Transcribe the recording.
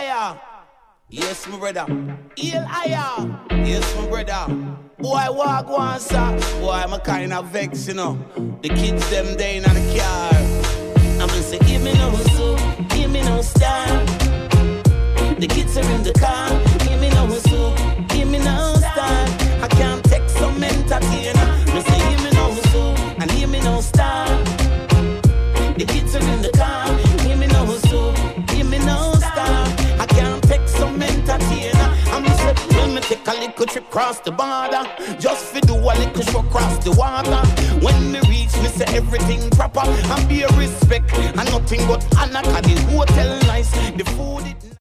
higher. Yes, my brother. Heel higher. Yes, my brother. Boy, walk one, sir. Boy, I'm a kind of vex, you know. The kids, them, they in the car. I'm gonna say, give me no hustle, give me no style. The kids are in the car. Give me no hustle, give me no style. I can't take some entertainer. Me say, give me no hustle, and give me no style. The kids are in the car. Give me no hustle, give me no style. I can't take some entertainer. I'm say, when me take a little trip across the border, just fi do a little show across the water. When me reach, me say everything proper and be a respect and nothing but honor. 'Cause the hotel nice, the food it